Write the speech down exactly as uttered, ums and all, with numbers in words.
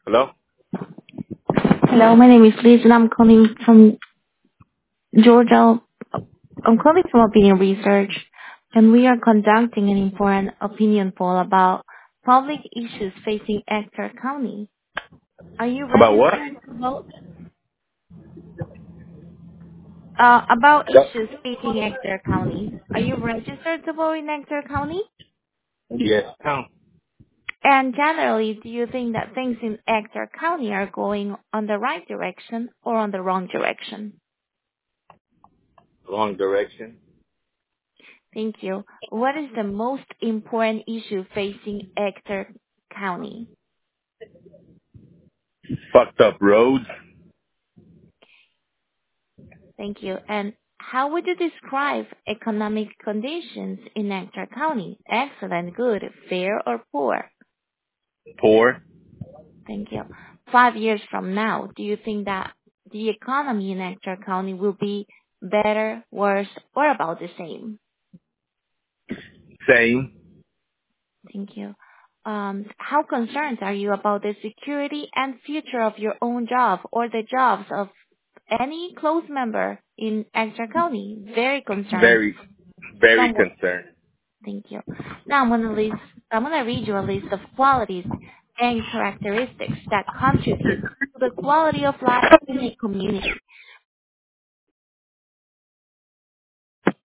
Hello? Hello, my name is Liz, and I'm calling from Georgia. I'm calling from Opinion Research, and we are conducting an important opinion poll about public issues facing Ector County. Are you About what? registered to vote? Uh, about Yep. issues facing Ector County. Are you registered to vote in Ector County? Yes. Town. And generally, do you think that things in Ector County are going on the right direction or on the wrong direction? Wrong direction. Thank you. What is the most important issue facing Ector County? Fucked up roads. Thank you. And how would you describe economic conditions in Ector County? Excellent, good, fair, or poor? Poor. Thank you. Five years from now, do you think that the economy in Ector County will be better, worse, or about the same? Same. Thank you. Um, how concerned are you about the security and future of your own job or the jobs of any close member in Ector County? Very concerned. Very, very Somewhat. concerned. Thank you. Now I'm gonna list. I'm gonna read you a list of qualities and characteristics that contribute to the quality of life in a community.